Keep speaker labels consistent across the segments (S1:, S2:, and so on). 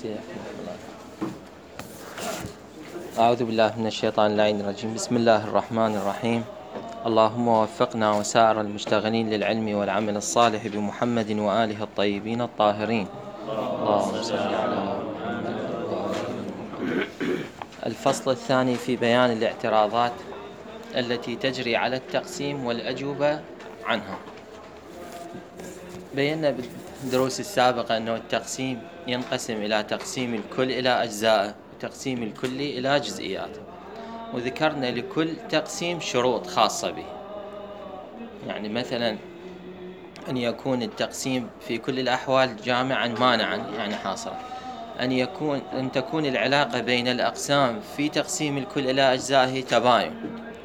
S1: أعوذ بالله من الشيطان اللعين الرجيم. بسم الله الرحمن الرحيم. اللهم وفقنا وسائر المشتغلين للعلم والعمل الصالح بمحمد وآله الطيبين الطاهرين. اللهم صل على محمد وآله. الفصل الثاني في بيان الاعتراضات التي تجري على التقسيم والأجوبة عنها. بينا بالدروس السابقة أنه التقسيم ينقسم إلى تقسيم الكل إلى أجزاء، وتقسيم الكل إلى جزئيات، وذكرنا لكل تقسيم شروط خاصة به. يعني مثلا أن يكون التقسيم في كل الأحوال جامعا مانعا، يعني حاصرا. أن تكون العلاقة بين الأقسام في تقسيم الكل إلى أجزائه تباين،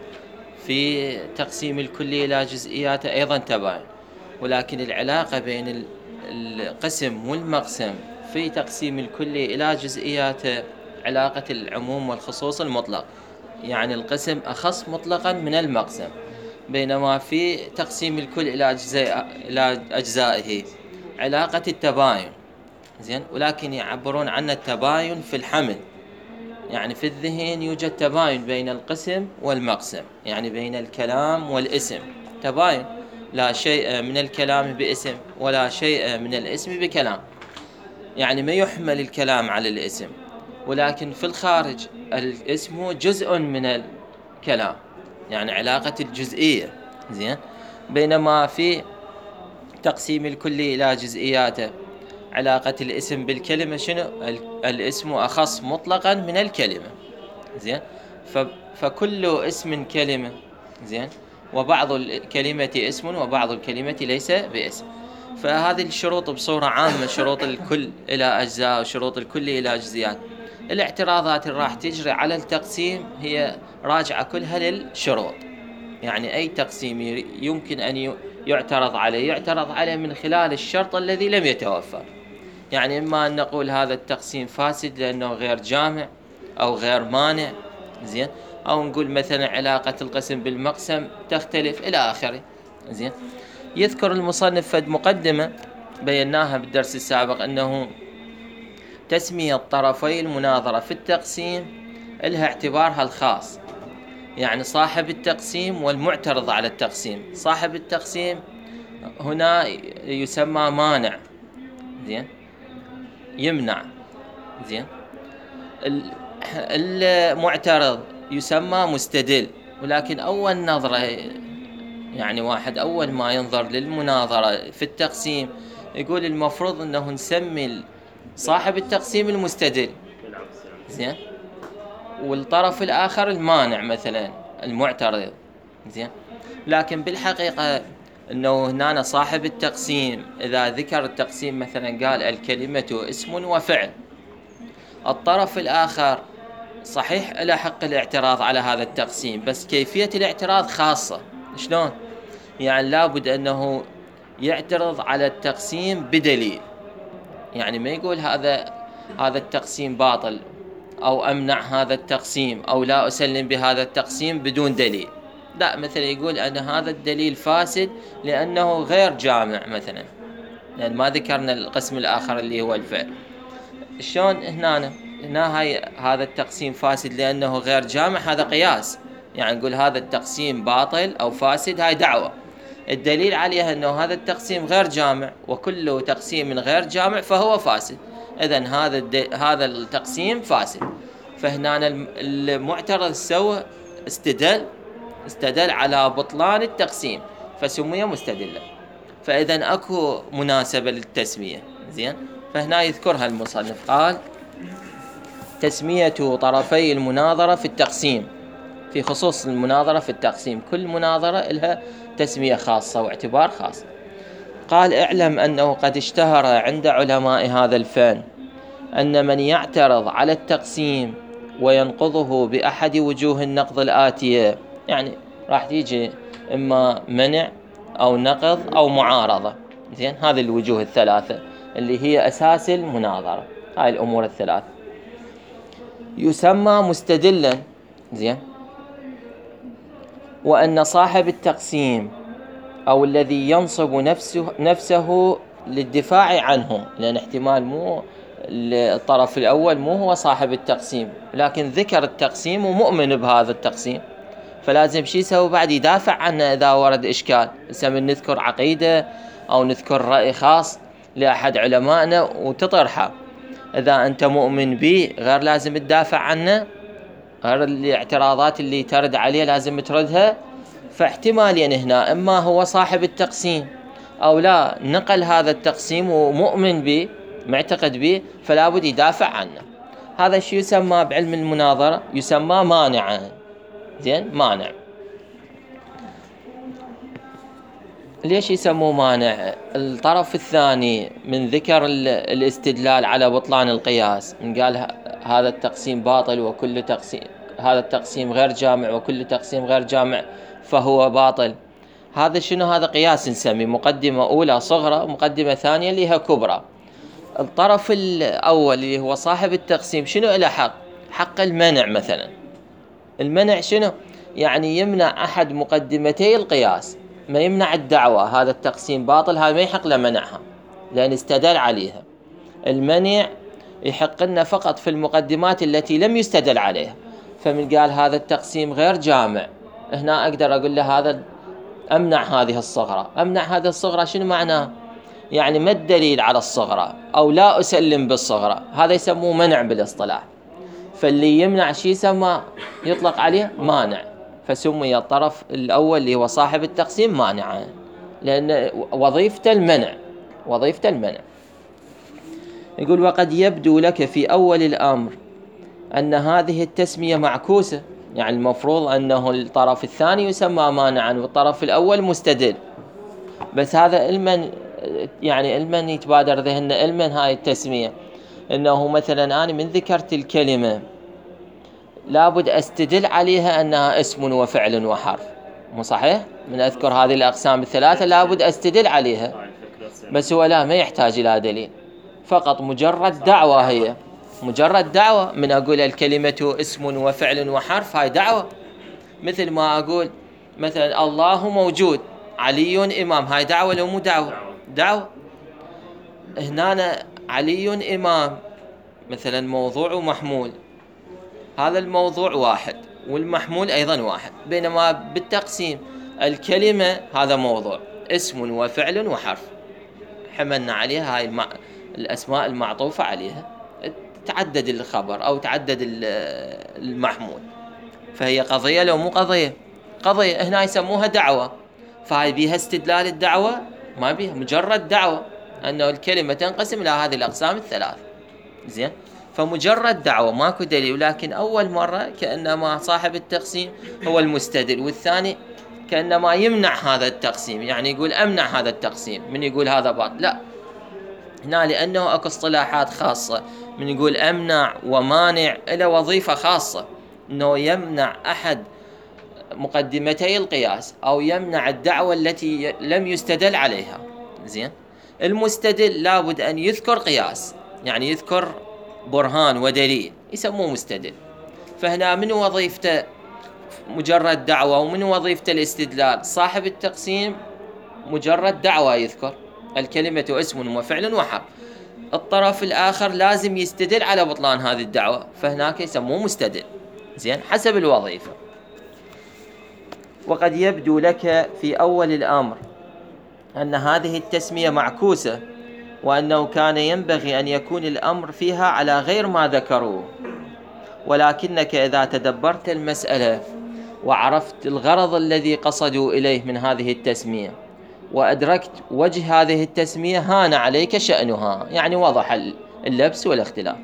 S1: في تقسيم الكل إلى جزئياته أيضا تباين. ولكن العلاقة بين القسم والمقسم في تقسيم الكل إلى جزئياته علاقة العموم والخصوص المطلق، يعني القسم أخص مطلقا من المقسم، بينما في تقسيم الكل إلى أجزائه علاقة التباين. زين، ولكن يعبرون عن التباين في الحمل، يعني في الذهن يوجد تباين بين القسم والمقسم، يعني بين الكلام والاسم تباين، لا شيء من الكلام باسم ولا شيء من الاسم بكلام. يعني ما يحمل الكلام على الاسم، ولكن في الخارج الاسم جزء من الكلام، يعني علاقة الجزئية. زين، بينما في تقسيم الكل إلى جزئياته علاقة الاسم بالكلمة شنو؟ الاسم أخص مطلقا من الكلمة. زين، فكل اسم كلمة. زين، وبعض الكلمة اسم وبعض الكلمة ليس باسم. فهذه الشروط بصورة عامة، شروط الكل إلى أجزاء وشروط الكل إلى جزئيات. الاعتراضات اللي راح تجري على التقسيم هي راجعة كلها للشروط. يعني أي تقسيم يمكن أن يعترض عليه من خلال الشرط الذي لم يتوفر. يعني إما أن نقول هذا التقسيم فاسد لأنه غير جامع أو غير مانع. زين، أو نقول مثلا علاقة القسم بالمقسم تختلف إلى آخره. زين، يذكر المصنف فد مقدمة بيناها بالدرس السابق أنه تسمية طرفي المناظرة في التقسيم لها اعتبارها الخاص، يعني صاحب التقسيم والمعترض على التقسيم. صاحب التقسيم هنا يسمى مانع، زين، يمنع. زين، المعترض يسمى مستدل. ولكن أول نظرة، يعني واحد أول ما ينظر للمناظرة في التقسيم يقول المفروض أنه نسمي صاحب التقسيم المستدل، زين، والطرف الآخر المانع مثلا المعترض. زين، لكن بالحقيقة أنه هنا صاحب التقسيم إذا ذكر التقسيم مثلا قال الكلمة اسم وفعل، الطرف الآخر صحيح له حق الاعتراض على هذا التقسيم، بس كيفية الاعتراض خاصة. شلون؟ يعني لابد أنه يعترض على التقسيم بدليل، يعني ما يقول هذا التقسيم باطل أو أمنع هذا التقسيم أو لا أسلم بهذا التقسيم بدون دليل. لا، مثلا يقول أن هذا الدليل فاسد لأنه غير جامع مثلا، لأن ما ذكرنا القسم الآخر اللي هو الفعل. شلون هنا هذا التقسيم فاسد لأنه غير جامع، هذا قياس. يعني نقول هذا التقسيم باطل أو فاسد، هاي دعوة الدليل عليها أنه هذا التقسيم غير جامع، وكل تقسيم غير جامع فهو فاسد. إذن هذا التقسيم فاسد. فهنا المعترض سوى استدل على بطلان التقسيم فسمي مستدلا. فإذن أكو مناسبة للتسمية. زين، فهنا يذكرها المصنف، قال تسمية طرفي المناظرة في التقسيم في خصوص المناظرة في التقسيم. كل مناظرة لها تسمية خاصة واعتبار خاص. قال اعلم أنه قد اشتهر عند علماء هذا الفن أن من يعترض على التقسيم وينقضه بأحد وجوه النقض الآتية، يعني راح تيجي إما منع أو نقض أو معارضة. زين، هذه الوجوه الثلاثة اللي هي أساس المناظرة، هاي الأمور الثلاث، يسمى مستدلا. زين، وأن صاحب التقسيم أو الذي ينصب نفسه للدفاع عنه، لأن احتمال مو الطرف الأول مو هو صاحب التقسيم، لكن ذكر التقسيم ومؤمن بهذا التقسيم، فلازم شي يسوي بعد؟ يدافع عنه إذا ورد إشكال. هسه من نذكر عقيدة أو نذكر رأي خاص لأحد علمائنا وتطرحه، إذا أنت مؤمن به غير لازم تدافع عنه، غير الاعتراضات اللي ترد عليه لازم تردها. فاحتماليا هنا إما هو صاحب التقسيم أو لا، نقل هذا التقسيم ومؤمن به، معتقد به، فلا بد يدافع عنه. هذا الشيء يسمى بعلم المناظرة، يسمى مانعا. زين، مانع. ليش يسموه مانع؟ الطرف الثاني من ذكر الاستدلال على بطلان القياس، من قال هذا التقسيم باطل وكل تقسيم، هذا التقسيم غير جامع وكل تقسيم غير جامع فهو باطل. هذا شنو؟ هذا قياس نسميه مقدمة أولى صغرى، مقدمة ثانية لها كبرى. الطرف الأول اللي هو صاحب التقسيم شنو له حق؟ حق المنع مثلا. المنع شنو؟ يعني يمنع أحد مقدمتي القياس، ما يمنع الدعوة هذا التقسيم باطل، هذا ما يحق له منعها لأن استدل عليها. المنع يحق لنا فقط في المقدمات التي لم يستدل عليها. فمن قال هذا التقسيم غير جامع، هنا أقدر أقول له هذا أمنع هذه الصغرى. أمنع هذه الصغرى شنو معناه؟ يعني ما الدليل على الصغرى أو لا أسلم بالصغرى، هذا يسموه منع بالاصطلاح. فاللي يمنع شيء يسمى، يطلق عليه مانع، فسمي الطرف الأول اللي هو صاحب التقسيم مانعا، لأن وظيفته المنع، وظيفته المنع. يقول وقد يبدو لك في أول الأمر أن هذه التسمية معكوسة، يعني المفروض أنه الطرف الثاني يسمى مانعا والطرف الأول مستدل، بس هذا علما، يعني علما يتبادر ذهننا، علما هاي التسمية أنه مثلا أنا من ذكرت الكلمة لابد أستدل عليها أنها اسم وفعل وحرف، مو صحيح؟ من أذكر هذه الأقسام الثلاثة لابد أستدل عليها، بس هو لا، ما يحتاج إلى دليل، فقط مجرد دعوة. هي مجرد دعوة من أقول الكلمة اسم وفعل وحرف، هاي دعوة. مثل ما أقول مثلا الله موجود، علي إمام، هاي دعوة لو مو دعوة؟ دعوة. هنا علي إمام مثلا موضوع ومحمول، هذا الموضوع واحد والمحمول أيضا واحد، بينما بالتقسيم الكلمة هذا موضوع، اسم وفعل وحرف، حملنا عليها هاي الأسماء المعطوفة عليها، تعدد الخبر أو تعدد المحمول، فهي قضية لو مو قضية؟ قضية. هنا يسموها دعوة، فهاي بيها استدلال الدعوة؟ ما بيها، مجرد دعوة أنه الكلمة تنقسم إلى هذه الأقسام الثلاث. زين، فمجرد دعوة ماكو دليل، لكن أول مرة كأنما صاحب التقسيم هو المستدل، والثاني كأنما يمنع هذا التقسيم، يعني يقول أمنع هذا التقسيم من يقول هذا باطل. لا، هنا لأنه أكو اصطلاحات خاصة، من يقول أمنع ومانع إلى وظيفة خاصة، أنه يمنع أحد مقدمتي القياس أو يمنع الدعوة التي لم يستدل عليها. زين، المستدل لابد أن يذكر قياس، يعني يذكر برهان ودليل، يسموه مستدل. فهنا من وظيفته مجرد دعوة، ومن وظيفته الاستدلال. صاحب التقسيم مجرد دعوة يذكر الكلمة اسم وفعل وحرف، الطرف الآخر لازم يستدل على بطلان هذه الدعوة، فهناك يسموه مستدل. زين، حسب الوظيفة. وقد يبدو لك في أول الأمر أن هذه التسمية معكوسة، وأنه كان ينبغي أن يكون الأمر فيها على غير ما ذكروه، ولكنك إذا تدبرت المسألة وعرفت الغرض الذي قصدوا إليه من هذه التسمية، وأدركت وجه هذه التسمية، هان عليك شأنها، يعني وضح اللبس والاختلاف،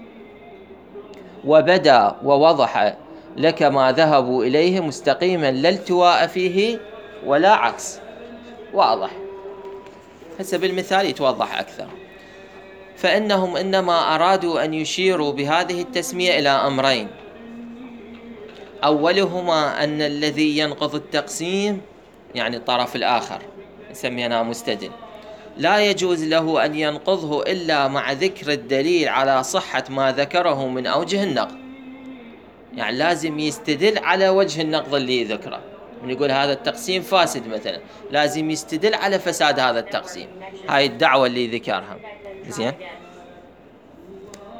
S1: وبدا ووضح لك ما ذهبوا إليه مستقيما، لا التواء فيه ولا عكس، واضح. هسه بالمثال يتوضح أكثر. فإنهم إنما أرادوا أن يشيروا بهذه التسمية إلى أمرين: أولهما أن الذي ينقض التقسيم، يعني الطرف الآخر نسمينا مستدل، لا يجوز له أن ينقضه إلا مع ذكر الدليل على صحة ما ذكره من أوجه النقض، يعني لازم يستدل على وجه النقض اللي ذكره. من يقول هذا التقسيم فاسد مثلا، لازم يستدل على فساد هذا التقسيم، هاي الدعوة اللي ذكرها. زين،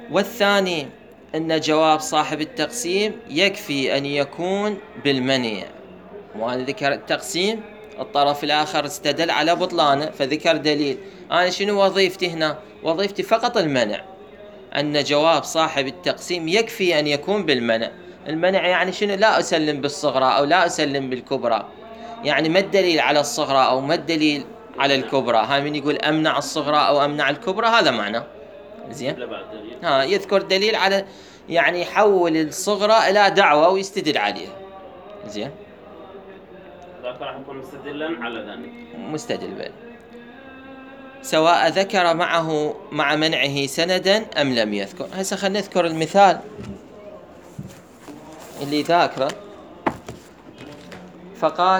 S1: والثاني أن جواب صاحب التقسيم يكفي أن يكون بالمنع. وأنا ذكر التقسيم، الطرف الآخر استدل على بطلانه فذكر دليل. أنا شنو وظيفتي هنا؟ وظيفتي فقط المنع، أن جواب صاحب التقسيم يكفي أن يكون بالمنع. المنع يعني شنو؟ لا أسلم بالصغرى أو لا أسلم بالكبرى. يعني ما الدليل على الصغرى أو ما الدليل على الكبرى؟ هاي من يقول أمنع الصغرى أو أمنع الكبرى هذا معنى زين. يذكر دليل على، يعني يحول الصغرى إلى دعوة ويستدل عليها. زين،
S2: ذاك راح يكون مستدلا على ذلك،
S1: مستدل بل، سواء ذكر مع منعه سندا أم لم يذكر. هسه خلينا نذكر المثال اللي ذاكره. فقال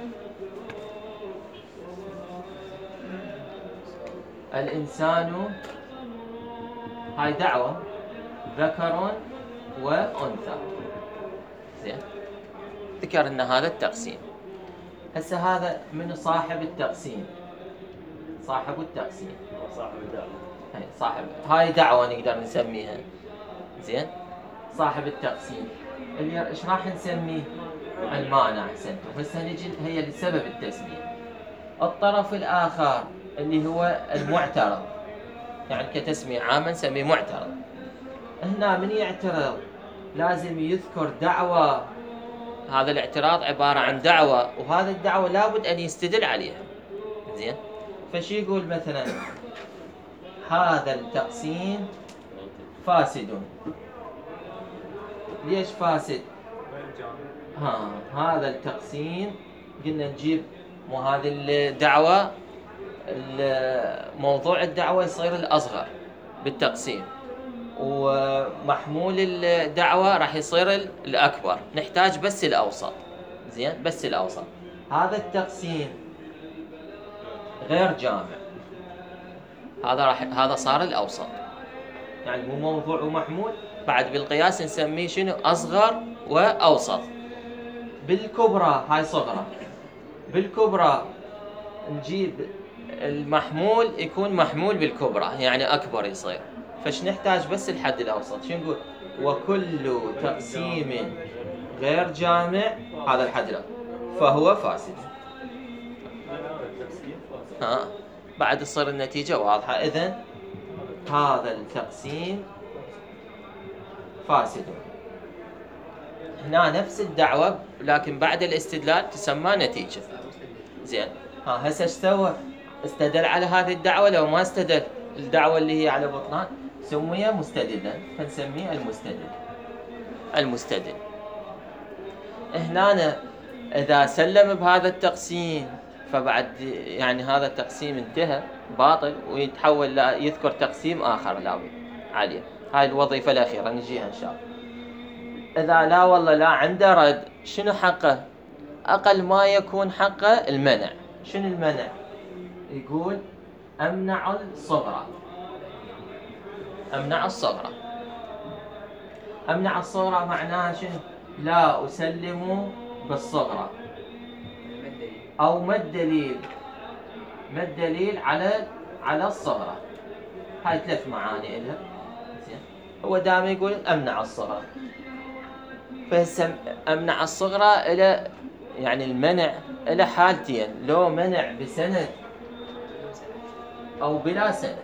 S1: الإنسان، هاي دعوة ذكر وأنثى. زين، ذكر أن هذا التقسيم. هسه هذا من صاحب التقسيم، صاحب التقسيم
S2: صاحب الدعوة.
S1: صاحب هاي دعوة نقدر نسميها. زين، صاحب التقسيم اللي ايش راح نسميه؟ المانع. احسنتم. هسه نجي هي لسبب التسمية. الطرف الآخر اللي هو المعترض، يعني كتسمية عامة نسميه معترض. هنا من يعترض لازم يذكر دعوة. هذا الاعتراض عبارة عن دعوة، وهذا الدعوة لابد أن يستدل عليها. زين، فشي يقول مثلا هذا التقسيم فاسد. ليش فاسد؟ هذا التقسيم قلنا نجيب مو هذه الدعوة، موضوع الدعوة يصير الأصغر بالتقسيم، ومحمول الدعوة راح يصير الأكبر. نحتاج بس الأوسط. زين، بس الأوسط. هذا التقسيم غير جامع، هذا صار الأوسط، يعني مو موضوع ومحمول. بعد بالقياس نسميه شنو؟ أصغر وأوسط. بالكبرى هاي صغرى، بالكبرى نجيب المحمول يكون محمول بالكبرى يعني أكبر يصير. فش نحتاج؟ بس الحد الأوسط. شو نقول؟ وكل تقسيم غير جامع، هذا الحد الأوسط، فهو فاسد. بعد تصير النتيجة واضحة. إذن هذا التقسيم فاسد. هنا نفس الدعوة لكن بعد الاستدلال تسمى نتيجة. زين، هسه ايش سوى؟ استدل على هذه الدعوة لو ما استدل؟ الدعوة اللي هي على بطلان سمي مستدلا، فنسميه المستدل. هنا إذا سلم بهذا التقسيم فبعد يعني هذا التقسيم انتهى باطل، ويتحول يذكر تقسيم آخر لابد عليه. هاي الوظيفة الأخيرة نجيها إن شاء الله. إذا لا والله لا عنده رد، شنو حقه؟ أقل ما يكون حقه المنع. شنو المنع؟ يقول أمنع الصغرى. أمنع الصغرى، أمنع الصغرى معناها شنو؟ لا أسلم بالصغرى. أو ما الدليل؟ ما الدليل على الصغرى؟ هاي 3 معاني إلها. هو دائما يقول أمنع الصغرى، أمنع الصغرى إلى يعني المنع إلى حالتين: لو منع بسند أو بلا سند،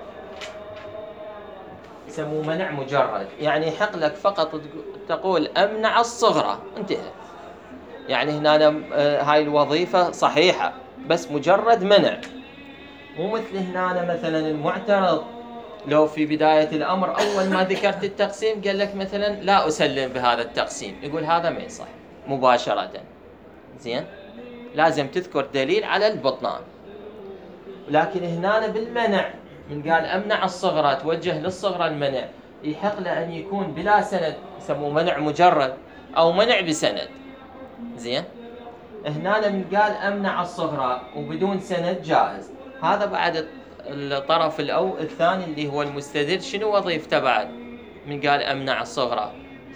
S1: يسموه منع مجرد. يعني يحق لك فقط تقول أمنع الصغرى، انتهى. يعني هنا هاي الوظيفة صحيحة بس مجرد منع. مو مثل هنا مثلا المعترض لو في بداية الأمر أول ما ذكرت التقسيم قال لك مثلا لا أسلم بهذا التقسيم، يقول هذا ما يصح مباشرة. زين، لازم تذكر دليل على البطلان. لكن هنا بالمنع من قال أمنع الصغرى توجه للصغرى المنع، يحق له أن يكون بلا سند، يسموه منع مجرد أو منع بسند. زين، هنا من قال أمنع الصغرى وبدون سند جائز. هذا بعد الطرف الثاني اللي هو المستدل شنو وظيفته بعد من قال أمنع الصغرى؟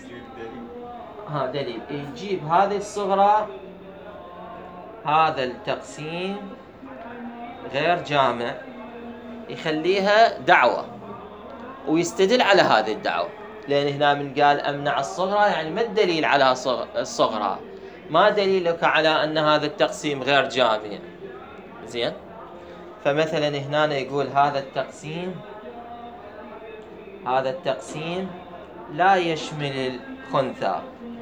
S1: دليل. يجيب هذه الصغرى، هذا التقسيم غير جامع، يخليها دعوة. ويستدل على هذه الدعوة، لأن هنا من قال أمنع الصغرى يعني ما الدليل على الصغرى؟ ما دليلك على أن هذا التقسيم غير جامع؟ زين. فمثلا هنا يقول هذا التقسيم لا يشمل الخنثى.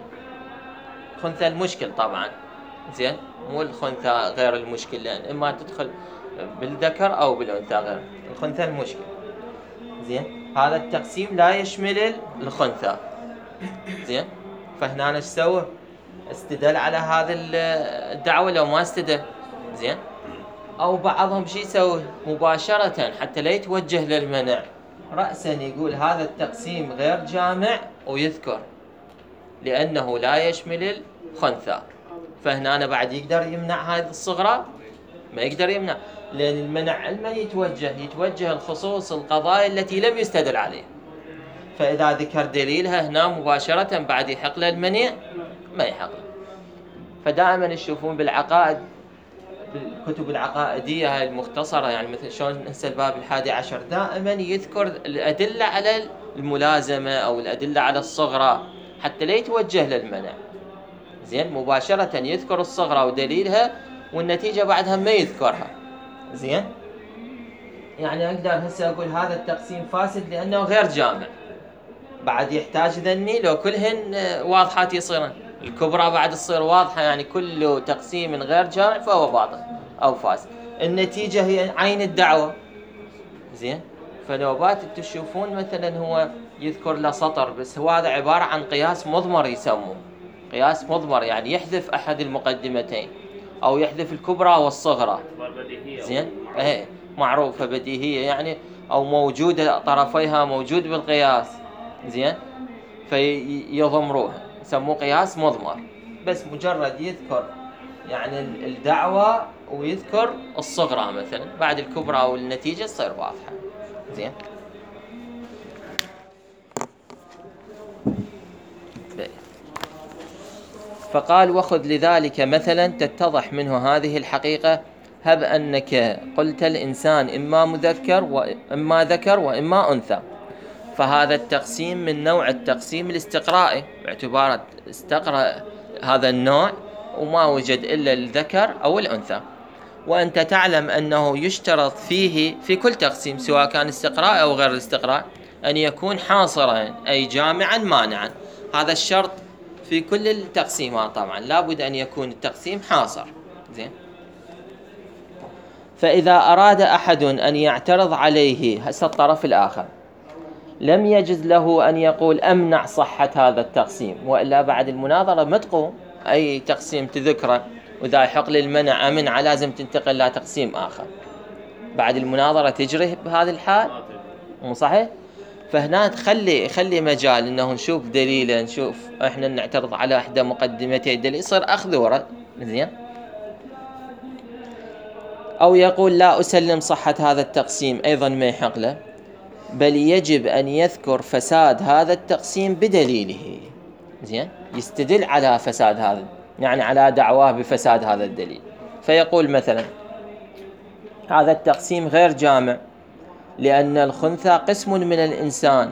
S1: خنثى المشكل طبعا، زين، مو الخنثى غير المشكل، لأن إما تدخل بالذكر أو بالأنثى غير الخنثى المشكل. زين، هذا التقسيم لا يشمل الخنثى. زين، فهنا ايش سوى؟ استدل على هذه الدعوة لو ما استدل. زين، أو بعضهم شي يسوي مباشرة حتى لا يتوجه للمنع، رأسا يقول هذا التقسيم غير جامع ويذكر لأنه لا يشمل الخنثى. فهنا أنا بعد يقدر يمنع هذه الصغرى؟ ما يقدر يمنع، لأن المنع علما يتوجه الخصوص القضايا التي لم يستدل عليه. فإذا ذكر دليلها هنا مباشرة بعد يحق له المنع؟ ما يحق له. فدائما يشوفون بالعقائد، بالكتب العقائدية هاي المختصرة، يعني مثل شلون هسه الباب 11 دائما يذكر الأدلة على الملازمة أو الأدلة على الصغرى حتى لا يتوجه للمنع. زين، مباشرة يذكر الصغرى ودليلها والنتيجة بعدها ما يذكرها. زين، يعني أقدر هسه أقول هذا التقسيم فاسد لأنه غير جامع، بعد يحتاج ذني لو كلهن واضحات يصيرن، الكبرى بعد تصير واضحة، يعني كل تقسيم غير جامع فهو باطل أو فاسد. النتيجة هي عين الدعوة. زين، فنوبات تشوفون مثلا هو يذكر له سطر بس هو هذا عبارة عن قياس مضمر، يسموه قياس مضمر، يعني يحذف أحد المقدمتين أو يحذف الكبرى والصغرى. زين، معروفة بديهية يعني، أو موجودة طرفيها موجود بالقياس. زين، فيضمروها يسموه قياس مضمر، بس مجرد يذكر يعني الدعوة ويذكر الصغرى مثلا بعد الكبرى والنتيجة تصير واضحة. زين، فقال وخذ لذلك مثلا تتضح منه هذه الحقيقة، هب أنك قلت الإنسان إما مذكر وإما ذكر وإما أنثى، فهذا التقسيم من نوع التقسيم الاستقرائي، باعتبار استقرأ هذا النوع وما وجد إلا الذكر أو الأنثى. وأنت تعلم أنه يشترط فيه في كل تقسيم سواء كان استقراء أو غير الاستقراء أن يكون حاصرا أي جامعا مانعا. هذا الشرط في كل التقسيمات طبعا، لابد أن يكون التقسيم حاصر. زين، فإذا أراد أحد أن يعترض عليه هسه الطرف الآخر لم يجز له أن يقول أمنع صحة هذا التقسيم، وإلا بعد المناظرة ما تقوم. أي تقسيم تذكره وإذا يحق للمنع أمنع لازم تنتقل إلى تقسيم آخر، بعد المناظرة تجري بهذا الحال، مو صحيح؟ فهنا خلي مجال إنه نشوف دليل، نشوف إحنا نعترض على إحدى مقدمتي الدليل، يصير أخذ ورد. زين، أو يقول لا أسلم صحة هذا التقسيم، أيضا ما يحق له، بل يجب أن يذكر فساد هذا التقسيم بدليله. زين، يستدل على فساد هذا، يعني على دعواه بفساد هذا الدليل. فيقول مثلا هذا التقسيم غير جامع لأن الخنثى قسم من الإنسان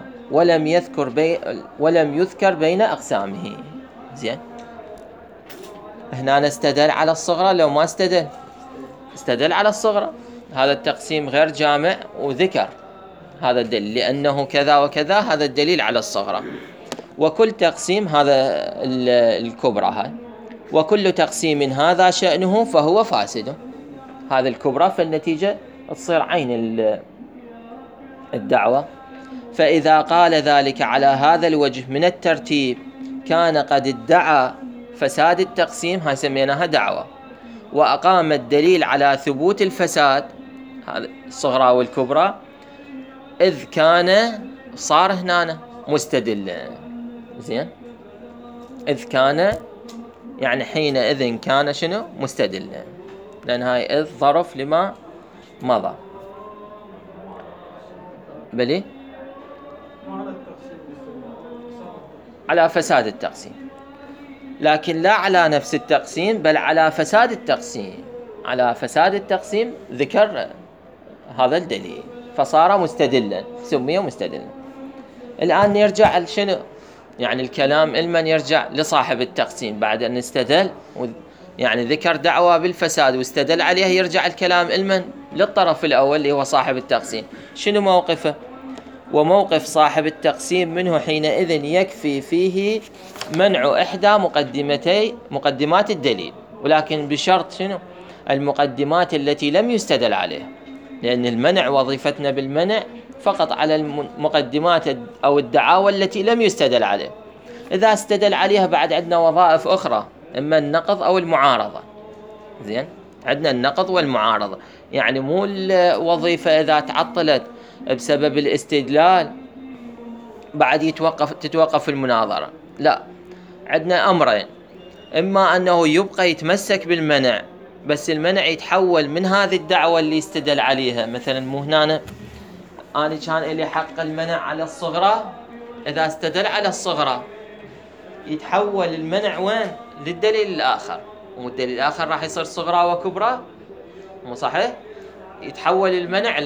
S1: ولم يذكر بين أقسامه. زين، هنا نستدل على الصغرى، لو ما استدل على الصغرى. هذا التقسيم غير جامع وذكر هذا الدليل لأنه كذا وكذا، هذا الدليل على الصغرى. وكل تقسيم هذا الكبرى هاي، وكل تقسيم هذا شأنه فهو فاسد. هذا الكبرى فالنتيجة تصير عين الدعوة. فإذا قال ذلك على هذا الوجه من الترتيب كان قد ادعى فساد التقسيم، هاي سميناها دعوة، وأقام الدليل على ثبوت الفساد، هذا الصغرى والكبرى، إذ كان صار هنا مستدل. زين، إذ كان يعني حينئذ كان شنو مستدل، لأن هاي إذ ظرف لما مضى. بلي على فساد التقسيم، لكن لا على نفس التقسيم بل على فساد التقسيم. على فساد التقسيم ذكر هذا الدليل فصار مستدلا، سمي مستدلا. الآن نرجع لشنو؟ يعني الكلام لمن يرجع؟ لصاحب التقسيم بعد أن استدل يعني ذكر دعوى بالفساد واستدل عليها، يرجع الكلام لمن؟ للطرف الأول اللي هو صاحب التقسيم. شنو موقفه؟ وموقف صاحب التقسيم منه حينئذ يكفي فيه منع إحدى مقدمات الدليل، ولكن بشرط شنو؟ المقدمات التي لم يستدل عليها، لأن المنع وظيفتنا بالمنع فقط على المقدمات أو الدعاوى التي لم يستدل عليها. إذا استدل عليها بعد عندنا وظائف أخرى، إما النقض أو المعارضة. زين، عندنا النقض والمعارضة، يعني مو الوظيفة إذا تعطلت بسبب الاستدلال بعد تتوقف المناظرة، لا، عندنا أمرين: إما أنه يبقى يتمسك بالمنع، بس المنع يتحول من هذه الدعوة اللي استدل عليها. مثلا مو هنا أنا كان إلي حق المنع على الصغرى، إذا استدل على الصغرى يتحول المنع وين؟ للدليل الآخر، والدليل الآخر راح يصير صغرى وكبرى، مو صحيح؟ يتحول المنع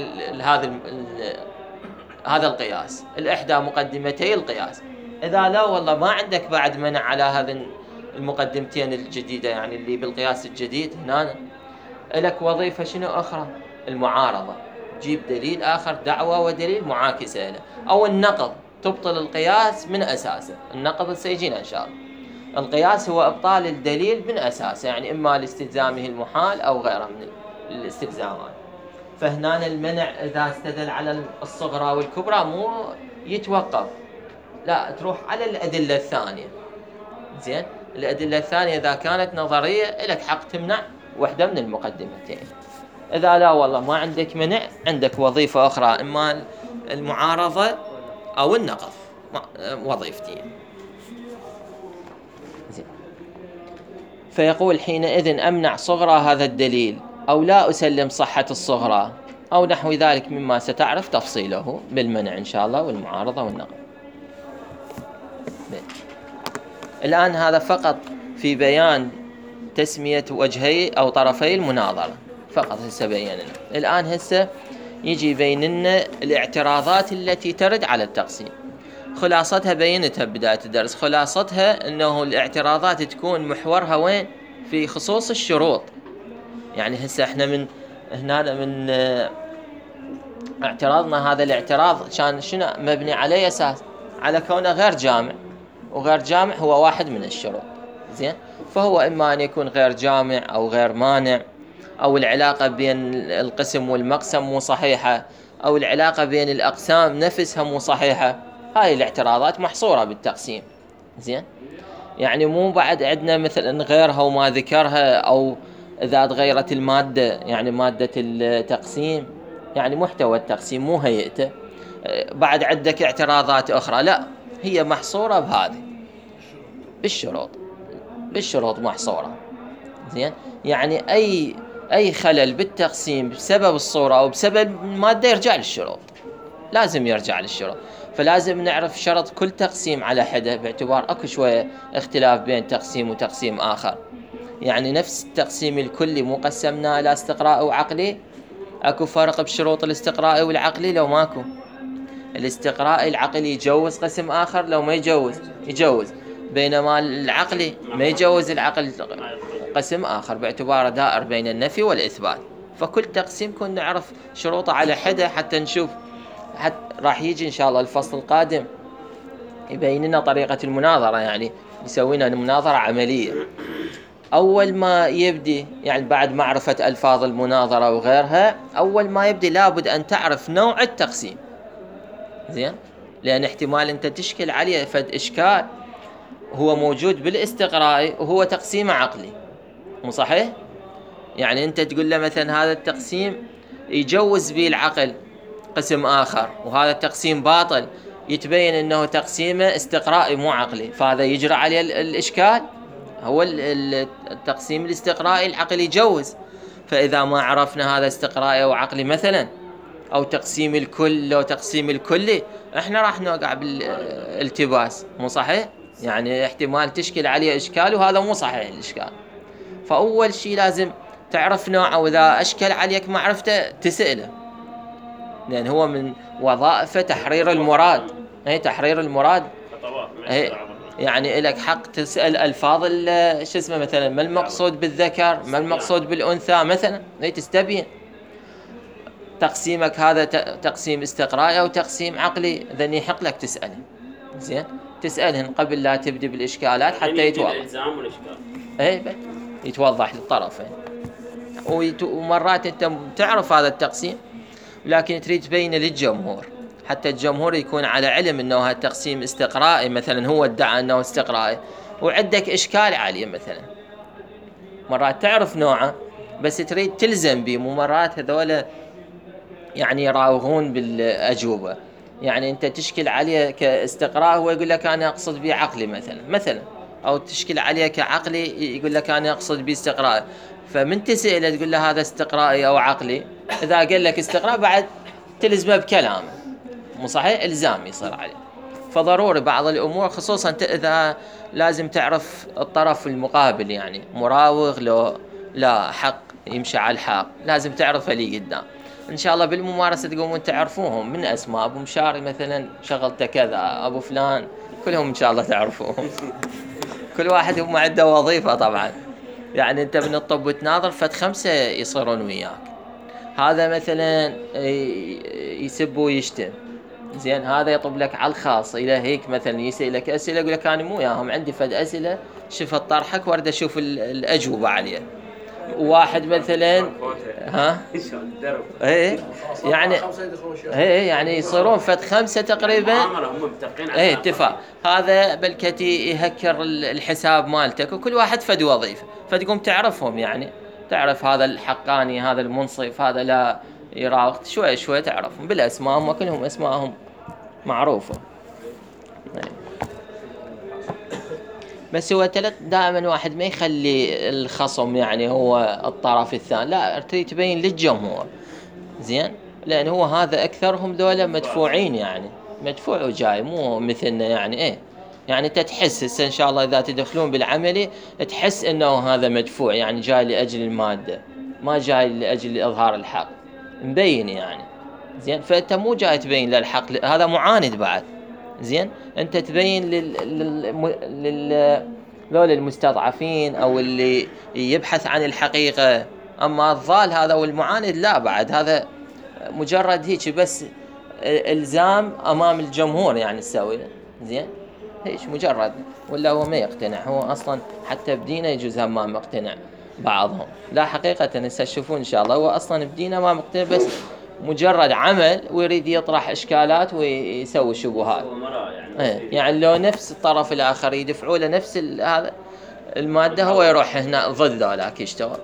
S1: هذا القياس، الإحدى مقدمتي القياس. إذا لا والله ما عندك بعد منع على هذه المقدمتين الجديدة، يعني اللي بالقياس الجديد، هنا لك وظيفة شنو أخرى؟ المعارضة، جيب دليل آخر، دعوة ودليل معاكسة له، أو النقض، تبطل القياس من أساسه. النقض سيجينا إن شاء الله. القياس هو إبطال الدليل من أساسه، يعني إما لاستلزامه المحال أو غيره من الاستلزامات. فهنا المنع إذا استدل على الصغرى والكبرى مو يتوقف، لا، تروح على الأدلة الثانية. زين، الأدلة الثانية إذا كانت نظرية لك حق تمنع واحدة من المقدمتين. إذا لا والله ما عندك منع، عندك وظيفة أخرى، إما المعارضة أو النقض، وظيفتين. زين، فيقول حينئذ أمنع صغرى هذا الدليل، أو لا أسلم صحة الصغرى، أو نحو ذلك مما ستعرف تفصيله بالمنع إن شاء الله، والمعارضة والنقض. الآن هذا فقط في بيان تسمية وجهي أو طرفي المناظرة فقط. هسه بيننا، الآن هسه يجي بيننا الاعتراضات التي ترد على التقسيم. خلاصتها بينتها بداية الدرس، خلاصتها أنه الاعتراضات تكون محورها وين؟ في خصوص الشروط. يعني هسه احنا من هنا من اعتراضنا، هذا الاعتراض كان شنو مبني على أساس؟ على كونه غير جامع، وغير جامع هو واحد من الشروط. زين، فهو إما أن يكون غير جامع أو غير مانع، أو العلاقة بين القسم والمقسم مو صحيحة، أو العلاقة بين الأقسام نفسها مو صحيحة. هاي الاعتراضات محصورة بالتقسيم. زين، يعني مو بعد عندنا مثلا غيرها وما ذكرها، أو إذا تغيرت المادة، يعني مادة التقسيم، يعني محتوى التقسيم مو هيئته، بعد عندك اعتراضات أخرى، لا، هي محصورة بهذه بالشروط محصورة. زين، يعني أي خلل بالتقسيم بسبب الصورة أو بسبب المادة يرجع للشروط، لازم يرجع للشروط. فلازم نعرف شرط كل تقسيم على حدة، باعتبار أكو شوية اختلاف بين تقسيم وتقسيم آخر. يعني نفس التقسيم الكلي مو قسمناه إلى استقرائي وعقلي، أكو فرق بشروط الاستقرائي والعقلي لو ماكو؟ الاستقرائي العقلي يجوز قسم آخر، لو ما يجوز، بينما العقلي ما يجوز العقل قسم آخر، باعتباره دائر بين النفي والإثبات. فكل تقسيم كنا نعرف شروطه على حدة، حتى نشوف راح يجي إن شاء الله الفصل القادم يبين لنا طريقة المناظرة، يعني يسوينا مناظرة عملية. أول ما يبدي، يعني بعد معرفة ألفاظ المناظرة وغيرها، أول ما يبدي لابد أن تعرف نوع التقسيم. زين، لأن احتمال أنت تشكل عليه فد إشكال هو موجود بالاستقرائي وهو تقسيم عقلي، مو صحيح؟ يعني أنت تقول له مثلا هذا التقسيم يجوز به العقل قسم آخر، وهذا التقسيم باطل، يتبين أنه تقسيمه استقرائي مو عقلي، فهذا يجرى عليه الإشكال. هو التقسيم الاستقرائي العقلي يجوز. فإذا ما عرفنا هذا استقرائي أو عقلي مثلا، أو تقسيم الكل أو تقسيم الكلي، إحنا راح نوقع بالالتباس، مو صحيح؟ يعني احتمال تشكل عليه إشكال وهذا مو صحيح الإشكال. فأول شيء لازم تعرف نوعه، وإذا أشكل عليك معرفته تسأله، لأن هو من وظائف تحرير المراد. هي تحرير المراد.
S2: خطوات ما
S1: هي
S2: يصير عبر.
S1: يعني لك حق تسأل ألفاظ شو اسمه مثلا ما المقصود بالذكر ما المقصود بالأنثى مثلا، هي تستبين تقسيمك هذا تقسيم استقرائي أو تقسيم عقلي، إذن يحق لك تسأله. زين تسألهن قبل لا تبدي بالإشكالات حتى يتوضح.
S2: الإلزام والإشكال.
S1: إيه يتوضح للطرفين. ومرات أنت تعرف هذا التقسيم لكن تريد تبينه للجمهور حتى الجمهور يكون على علم أنه هذا التقسيم استقرائي، مثلا هو ادعى أنه استقرائي وعندك إشكال عليه مثلا، مرات تعرف نوعه بس تريد تلزم به. مرات هذولا يعني يراوغون بالأجوبة، يعني أنت تشكل عليه كاستقراء هو يقول لك أنا أقصد به عقلي مثلا، أو تشكل عليه كعقلي يقول لك أنا أقصد به استقراء، فمن تسأله تقول له هذا استقرائي أو عقلي، إذا قال لك استقراء بعد تلزمه بكلامه، مو صحيح إلزام يصير عليه. فضروري بعض الأمور خصوصا إذا لازم تعرف الطرف المقابل، يعني مراوغ لو لا حق يمشي على الحق لازم تعرف اللي قدام. إن شاء الله بالممارسة تقومون تعرفوهم من أسماء أبو مشاري مثلا شغلته كذا، أبو فلان كلهم إن شاء الله تعرفوهم. كل واحد هم عنده وظيفة طبعا، يعني أنت من الطب وتناظر فت 5 يصيرون وياك، هذا مثلا يسب ويشتم، زين هذا يطلب لك على الخاص إلى هيك مثلا يسألك أسئلة يقول لك أنا مو ياهم عندي فد أسئلة شفت طرحك وارد أشوف الأجوبة عليه. واحد مثلا ها ايه يعني يصيرون فد 5 تقريبا ايه اتفاق، هذا بالكتي يهكر الحساب مالتك وكل واحد فد وظيفة، فتقوم تعرفهم، يعني تعرف هذا الحقاني هذا المنصف هذا لا يراوغ، شوي شوي تعرفهم بالأسماء وكلهم أسماءهم معروفة. بس هو دائما واحد ما يخلي الخصم يعني هو الطرف الثاني، لا تريد تبين للجمهور زين، لأن هو هذا أكثرهم ذولا مدفوعين، يعني مدفوع وجاي مو مثلنا يعني ايه، يعني تتحس إن شاء الله إذا تدخلون بالعملي تحس إنه هذا مدفوع، يعني جاي لأجل المادة ما جاي لأجل إظهار الحق مبين يعني زين. فأنت مو جاي تبين للحق، هذا معاند بعد زين، أنت تبين لول المستضعفين أو اللي يبحث عن الحقيقة، أما الضال هذا والمعاند لا، بعد هذا مجرد هيك بس إلزام أمام الجمهور يعني تسوي زين هيك مجرد، ولا هو ما يقتنع، هو أصلا حتى بدينه يجوز ما مقتنع بعضهم، لا حقيقة نستشوفون إن شاء الله هو أصلا بدينه ما مقتنع بس مجرد عمل ويريد يطرح إشكالات ويسوي شبهات، يعني لو نفس الطرف الآخر يدفعوا له نفس هذا المادة هو يروح هنا ضد ذلك يشتغل.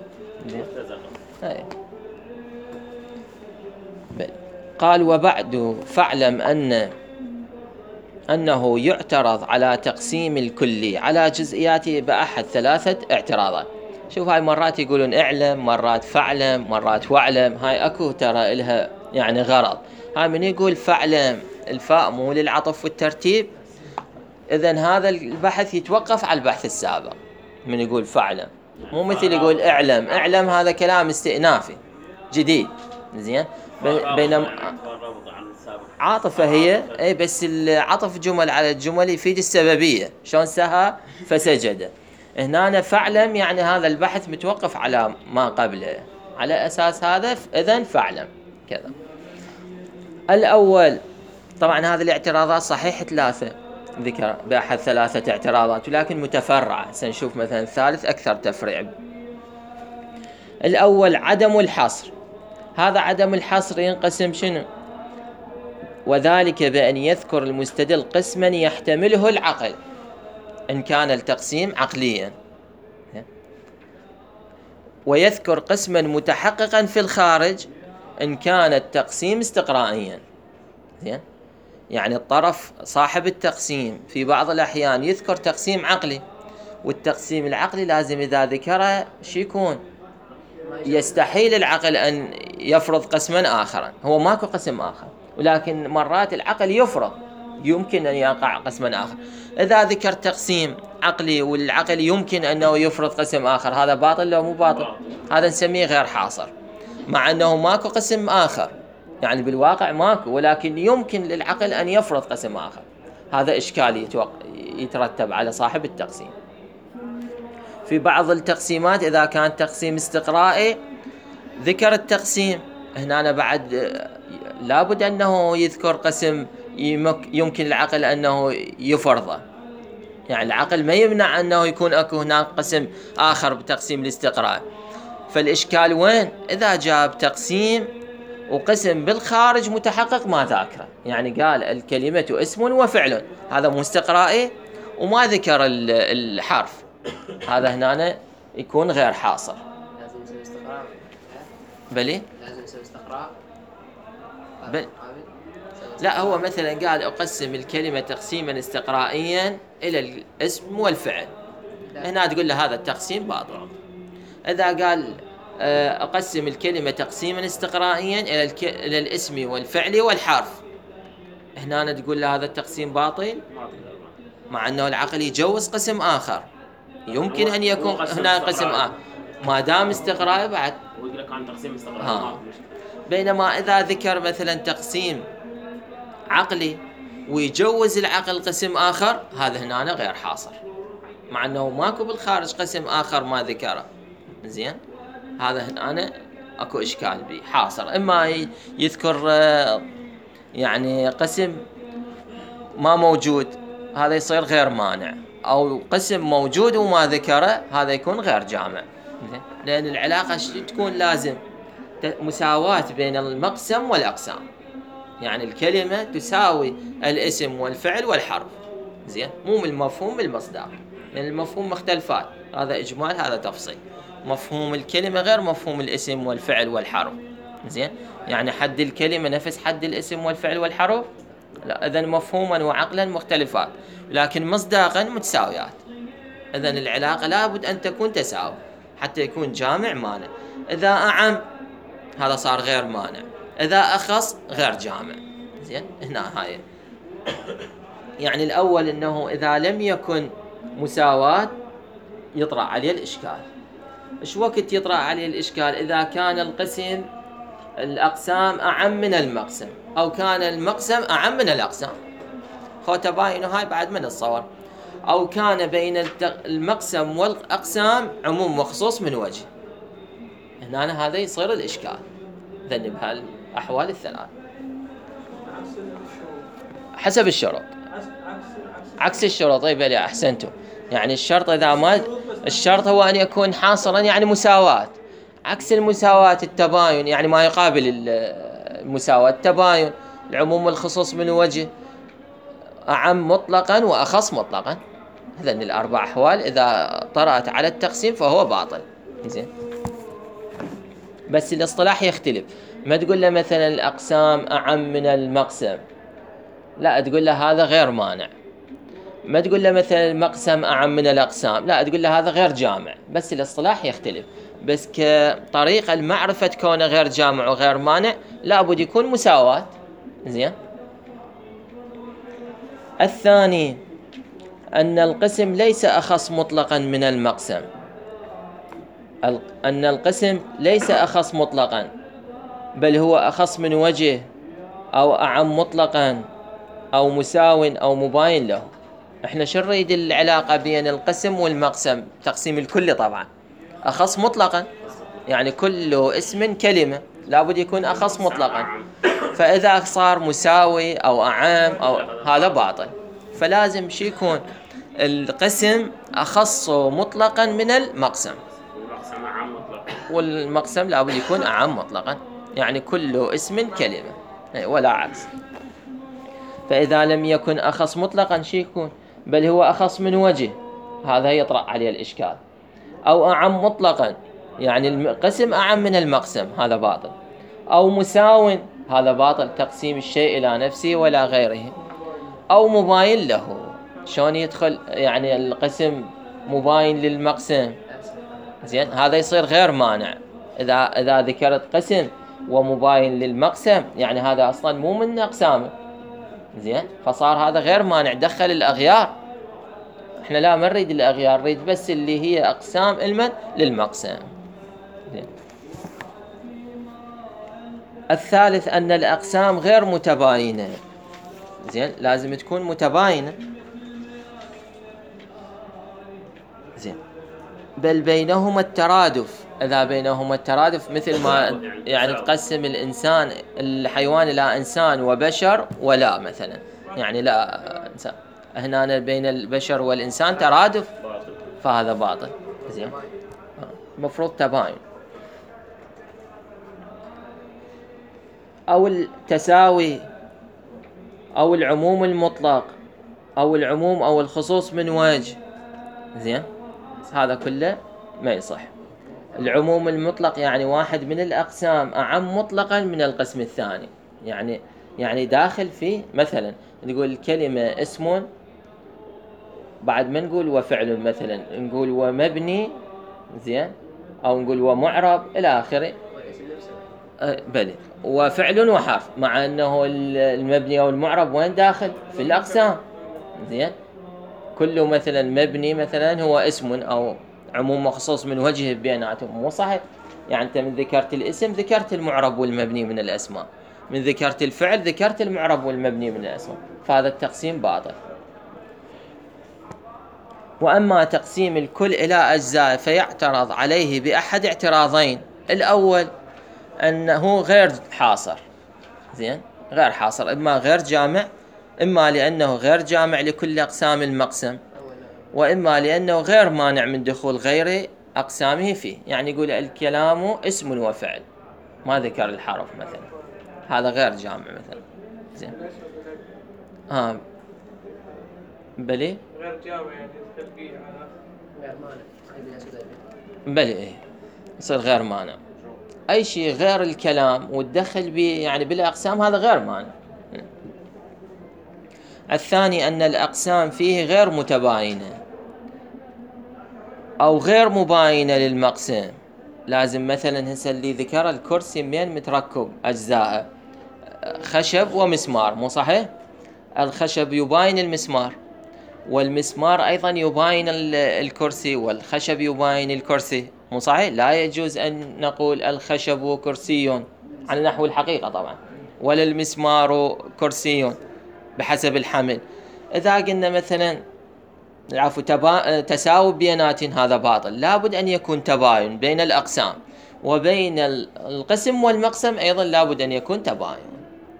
S1: قال وبعد فاعلم أنه يعترض على تقسيم الكلي على جزئياته بأحد 3 اعتراضات. شوف هاي مرات يقولون اعلم، مرات فاعلم، مرات واعلم، هاي اكو ترى إلها يعني غرض. هاي من يقول فاعلم الفاء مو للعطف والترتيب، إذن هذا البحث يتوقف على البحث السابق. من يقول فاعلم مو مثل يقول اعلم هذا كلام استئنافي جديد زين، بينما عاطفة هي اي بس العطف جمل على الجمل يفيد السببية، شلون سها فسجد، هنا فاعلم يعني هذا البحث متوقف على ما قبله، على أساس هذا إذن فاعلم كذا. الأول طبعا هذه الاعتراضات صحيح 3 ذكر بأحد 3 اعتراضات ولكن متفرعة، سنشوف مثلا الثالث أكثر تفريع. الأول عدم الحصر، هذا عدم الحصر ينقسم شنو؟ وذلك بأن يذكر المستدل قسما يحتمله العقل إن كان التقسيم عقليا، ويذكر قسما متحققا في الخارج إن كان التقسيم استقرائيا. يعني الطرف صاحب التقسيم في بعض الأحيان يذكر تقسيم عقلي، والتقسيم العقلي لازم إذا ذكره شو يكون؟ يستحيل العقل أن يفرض قسما آخرا، هو ماكو قسم آخر، ولكن مرات العقل يفرض، يمكن أن يقع قسما آخر. إذا ذكر تقسيم عقلي والعقل يمكن أنه يفرض قسم آخر، هذا باطل لو مو باطل؟ هذا نسميه غير حاصر، مع أنه ماكو قسم آخر، يعني بالواقع ماكو، ولكن يمكن للعقل أن يفرض قسم آخر، هذا إشكال يترتب على صاحب التقسيم. في بعض التقسيمات إذا كان تقسيم استقرائي ذكر التقسيم، هنا أنا بعد لابد أنه يذكر قسم يمكن العقل أنه يفرضه، يعني العقل ما يمنع أنه يكون أكو هناك قسم آخر بتقسيم الاستقراء. فالإشكال وين؟ إذا جاب تقسيم وقسم بالخارج متحقق ما ذاكره، يعني قال الكلمة اسم وفعل، هذا مستقرائي وما ذكر الحرف، هذا هنا يكون غير حاصر.
S3: لازم يسوي استقراء.
S1: بلي؟
S3: لازم يسوي استقراء.
S1: لا، هو مثلا قال أقسم الكلمة تقسيما استقرائيا إلى الاسم والفعل، هنا تقول له هذا التقسيم باطل. إذا قال أقسم الكلمة تقسيما استقرائيا إلى الاسم والفعل والحرف، هنا تقول له هذا التقسيم باطل، مع أنه العقل يجوز قسم آخر، يمكن أن يكون هنا قسم آخر ما دام استقرائي بعد.
S2: ويقول لك عن تقسيم استقرائي.
S1: بينما إذا ذكر مثلا تقسيم عقلي ويجوز العقل قسم آخر، هذا هنا غير حاصر، مع أنه ماكو بالخارج قسم آخر ما ذكره. زين، هذا هنا أكو إشكال به حاصر. إما يذكر يعني قسم ما موجود، هذا يصير غير مانع، أو قسم موجود وما ذكره، هذا يكون غير جامع. لأن العلاقة تكون لازم مساواة بين المقسم والأقسام، يعني الكلمة تساوي الاسم والفعل والحرف. زين، مو من المفهوم بالمصداق، لأن المفهوم مختلفات، هذا إجمال هذا تفصيل. مفهوم الكلمة غير مفهوم الاسم والفعل والحرف. زين، يعني حد الكلمة نفس حد الاسم والفعل والحرف؟ لا، إذن مفهوما وعقلا مختلفات، لكن مصداقا متساويات. إذن العلاقة لابد أن تكون تساوي حتى يكون جامع مانع. إذا أعم هذا صار غير مانع، إذا أخص غير جامع. زين، هنا هاي يعني الأول أنه إذا لم يكن مساواة يطرأ عليه الإشكال. إيش وقت يطرأ عليه الإشكال؟ إذا كان القسم الأقسام أعم من المقسم، أو كان المقسم أعم من الأقسام. خو تباينه هاي بعد من الصور. أو كان بين المقسم والأقسام عموم وخصوص من وجه، هنا هذا يصير الإشكال. ذن بهالأحوال الثلاث حسب الشروط. عكس الشروط. طيب يا أحسنتم، يعني الشرط إذا ما الشرط هو أن يكون حاصرا، يعني مساواة. عكس المساواة التباين، يعني ما يقابل المساواة التباين، العموم والخصوص من وجه، أعم مطلقا وأخص مطلقا. إذن الأربع أحوال إذا طرأت على التقسيم فهو باطل. زين، بس الاصطلاح يختلف. ما تقول له مثلا الأقسام أعم من المقسم، لا، تقول له هذا غير مانع. ما تقول له مثلا المقسم أعم من الأقسام، لا، تقول له هذا غير جامع. بس الاصطلاح يختلف، بس كطريقة المعرفة كونه غير جامع وغير مانع لابد يكون مساواة. زين، الثاني أن القسم ليس أخص مطلقا من المقسم، أن القسم ليس أخص مطلقا، بل هو أخص من وجه، أو أعم مطلقا، أو مساو أو مباين له. احنا شو نريد العلاقة بين القسم والمقسم؟ تقسيم الكل طبعا أخص مطلقا، يعني كل اسم كلمة لابد يكون أخص مطلقا. فإذا صار مساوي أو أعام أو هذا باطل. فلازم شي يكون القسم أخص مطلقا من المقسم، والمقسم لابد يكون أعم مطلقا، يعني كل اسم كلمة ولا عكس. فإذا لم يكن أخص مطلقا شي يكون؟ بل هو أخص من وجه، هذا يطرأ عليه الإشكال. أو أعم مطلقا، يعني القسم أعم من المقسم، هذا باطل. أو مساو، هذا باطل، تقسيم الشيء إلى نفسه ولا غيره. أو مباين له، شلون يدخل يعني القسم مباين للمقسم؟ زين، هذا يصير غير مانع. إذا ذكرت قسم ومباين للمقسم، يعني هذا أصلا مو من أقسامه. زين، فصار هذا غير مانع، دخل الأغيار. احنا لا، ما نريد الأغيار، نريد بس اللي هي أقسام المن للمقسم. زين. الثالث أن الأقسام غير متباينة، زين لازم تكون متباينة. زين بل بينهما الترادف. إذا بينهما الترادف مثل ما يعني تقسم الإنسان الحيوان إلى إنسان وبشر ولا مثلا، يعني لا إنسان، هنا بين البشر والإنسان ترادف فهذا باطل. زين المفروض تباين. أو التساوي أو العموم المطلق أو العموم أو الخصوص من وجه. زين هذا كله ما يصح. العموم المطلق يعني واحد من الأقسام أعم مطلقا من القسم الثاني، يعني داخل فيه مثلا نقول الكلمة اسم، بعد ما نقول وفعل مثلا نقول ومبني، زين، أو نقول ومعرب إلى آخره. بلى وفعل وحرف، مع أنه المبني أو المعرب وين داخل في الأقسام. زين كله مثلا مبني مثلا هو اسم أو عموم مخصوص من وجه بيناتهم، مو صحيح. يعني أنت من ذكرت الاسم ذكرت المعرب والمبني من الأسماء، من ذكرت الفعل ذكرت المعرب والمبني من الأسماء، فهذا التقسيم باطل. وأما تقسيم الكل إلى أجزاء فيعترض عليه بأحد اعتراضين. الأول أنه غير حاصر، زين غير حاصر، إما غير جامع، إما لأنه غير جامع لكل أقسام المقسم، وإما لأنه غير مانع من دخول غير أقسامه فيه. يعني يقول الكلام اسم وفعل ما ذكر الحرف مثلا، هذا غير جامع مثلا. زين بلي
S4: غير جامع يعني تلقيه على
S3: غير مانع
S1: بلي إيه يصير غير مانع. أي شيء غير الكلام وتدخل به يعني بالأقسام هذا غير مانع. الثاني أن الأقسام فيه غير متباينة أو غير مباينة للمقسم. لازم مثلا هسه اللي ذكر الكرسي من متركب أجزاء خشب ومسمار، مو صحيح؟ الخشب يباين المسمار، والمسمار أيضا يباين الكرسي، والخشب يباين الكرسي، مو صحيح؟ لا يجوز أن نقول الخشب كرسي على نحو الحقيقة طبعا، ولا المسمار كرسي بحسب الحمل. إذا قلنا مثلا العفو تساوي بيناتهم هذا باطل. لابد أن يكون تباين بين الأقسام، وبين القسم والمقسم أيضا لابد أن يكون تباين.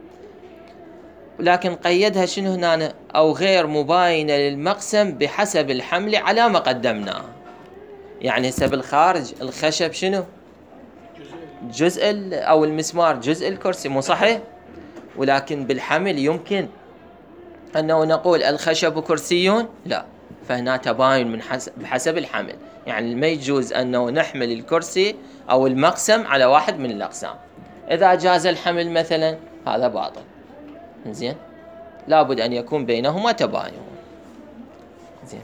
S1: لكن قيدها شنو هنا؟ أو غير مباينة للمقسم بحسب الحمل على ما قدمناه. يعني هسه بالخارج الخشب شنو؟ جزء أو المسمار جزء الكرسي، مو صحيح؟ ولكن بالحمل يمكن أنه نقول الخشب كرسي، لا، فهنا تباين من بحسب الحمل. يعني ما يجوز أنه نحمل الكرسي أو المقسم على واحد من الأقسام. إذا جاز الحمل مثلا هذا باطل. زين لابد أن يكون بينهما تباين. زين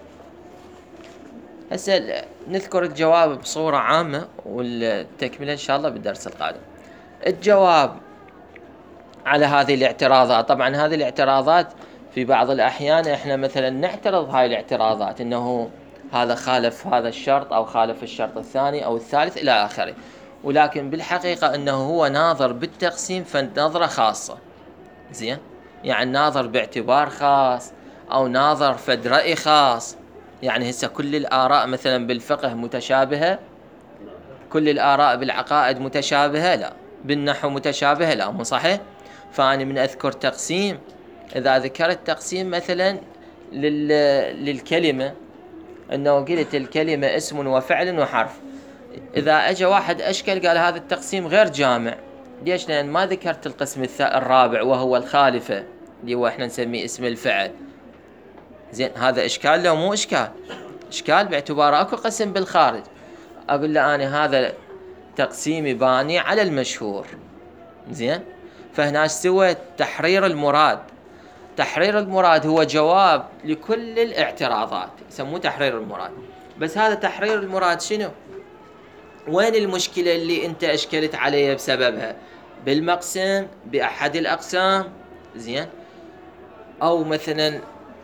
S1: هسه نذكر الجواب بصورة عامة والتكملة إن شاء الله بالدرس القادم. الجواب على هذه الاعتراضات، طبعا هذه الاعتراضات في بعض الأحيان إحنا مثلا نعترض هاي الاعتراضات إنه هذا خالف هذا الشرط أو خالف الشرط الثاني أو الثالث إلى آخره، ولكن بالحقيقة إنه هو ناظر بالتقسيم فنظرة خاصة. زين يعني ناظر باعتبار خاص أو ناظر فد رأي خاص. يعني هسه كل الآراء مثلا بالفقه متشابهة، كل الآراء بالعقائد متشابهة، لا، بالنحو متشابهة، لا، مو صحيح. فأنا من أذكر تقسيم، إذا ذكرت تقسيم مثلا للكلمة أنه قلت الكلمة اسم وفعل وحرف، إذا أجى واحد أشكل قال هذا التقسيم غير جامع. ليش؟ لأن ما ذكرت القسم الرابع وهو الخالفة اللي هو إحنا نسميه اسم الفعل. زين هذا إشكال لو مو إشكال؟ إشكال باعتبار أكو قسم بالخارج. أقول له أنا هذا تقسيمي باني على المشهور. زين فهنا سوى تحرير المراد. تحرير المراد هو جواب لكل الاعتراضات، يسموه تحرير المراد. بس هذا تحرير المراد شنو؟ وين المشكلة اللي انت اشكلت عليها بسببها؟ بالمقسم، بأحد الأقسام، زين، أو مثلا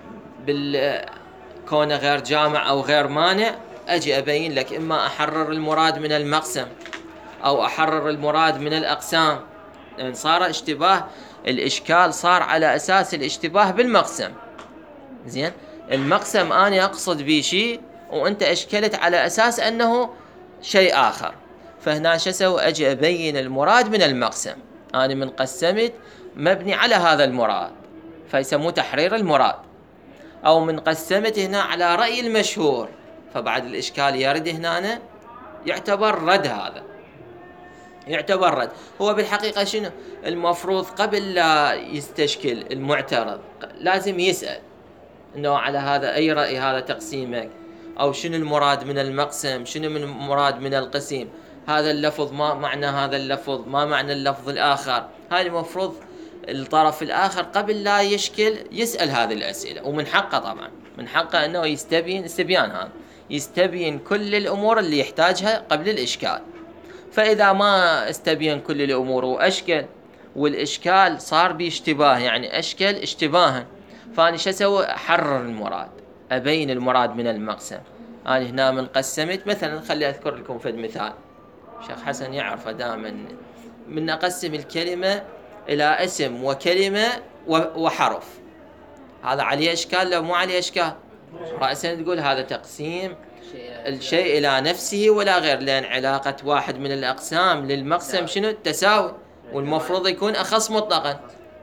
S1: بالكون غير جامع أو غير مانع. أجي أبين لك إما أحرر المراد من المقسم أو أحرر المراد من الأقسام. لأن صار اشتباه، الإشكال صار على أساس الاشتباه بالمقسم. زين، المقسم أنا أقصد به شيء وأنت أشكلت على أساس أنه شيء آخر، فهنا شو أسوي؟ أجي أبين المراد من المقسم. أنا من قسمت مبني على هذا المراد، فيسموه تحرير المراد. أو من قسمت هنا على رأي المشهور، فبعد الإشكال يرد هنا يعتبر رد. هذا يعتبر رد. هو بالحقيقة شنو المفروض قبل لا يستشكل المعترض؟ لازم يسأل إنه على هذا أي رأي هذا تقسيمك، أو شنو المراد من المقسم، شنو من المراد من القسيم، هذا اللفظ ما معنى هذا اللفظ، ما معنى اللفظ الآخر. هذا المفروض الطرف الآخر قبل لا يشكل يسأل هذه الأسئلة، ومن حقه طبعا، من حقه أنه يستبين استبيان، هذا يستبين كل الأمور اللي يحتاجها قبل الإشكال. فإذا ما استبين كل الأمور وأشكل، والإشكال صار باشتباه، يعني أشكل اشتباها، فأنا شو أسوي؟ أحرر المراد، أبين المراد من المقسم. أنا هنا من قسمت مثلا، خلي أذكر لكم فد مثال شيخ حسن يعرفه دائما، من أقسم الكلمة إلى اسم وكلمة وحرف، هذا عليه إشكال لو مو عليه إشكال؟ رأسا تقول هذا تقسيم الشيء إلى نفسه ولا غير، لأن علاقة واحد من الأقسام للمقسم شنو؟ التساوي، والمفروض يكون أخص مطلقا.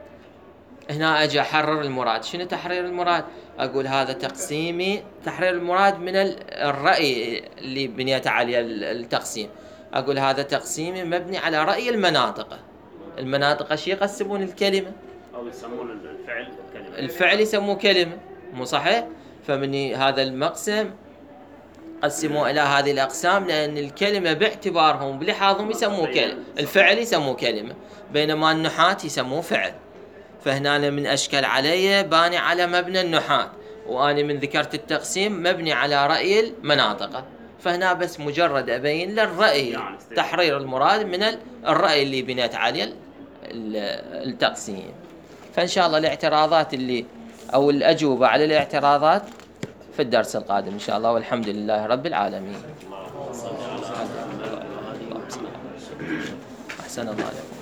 S1: هنا أجي أحرر المراد. شنو تحرير المراد؟ أقول هذا تقسيمي، تحرير المراد من الرأي اللي بنيت عليه التقسيم. أقول هذا تقسيمي مبني على رأي المناطق. المناطق شي يقسمون الكلمة،
S2: أو يسمون الفعل كلمة.
S1: الفعل يسموه كلمة، مو صحيح؟ فمن هذا المقسم قسموا إلى هذه الأقسام، لأن الكلمة باعتبارهم بلحاظهم يسموه كلمة، الفعل يسموه كلمة، بينما النحاة يسموه فعل. فهنا أنا من أشكل علي باني على مبنى النحاة، وأنا من ذكرت التقسيم مبني على رأي المناطق، فهنا بس مجرد أبين للرأي تحرير المراد من الرأي اللي بنيت عليه التقسيم. فإن شاء الله الاعتراضات اللي أو الأجوبة على الاعتراضات في الدرس القادم إن شاء الله، والحمد لله رب العالمين. أحسن الله عليكم.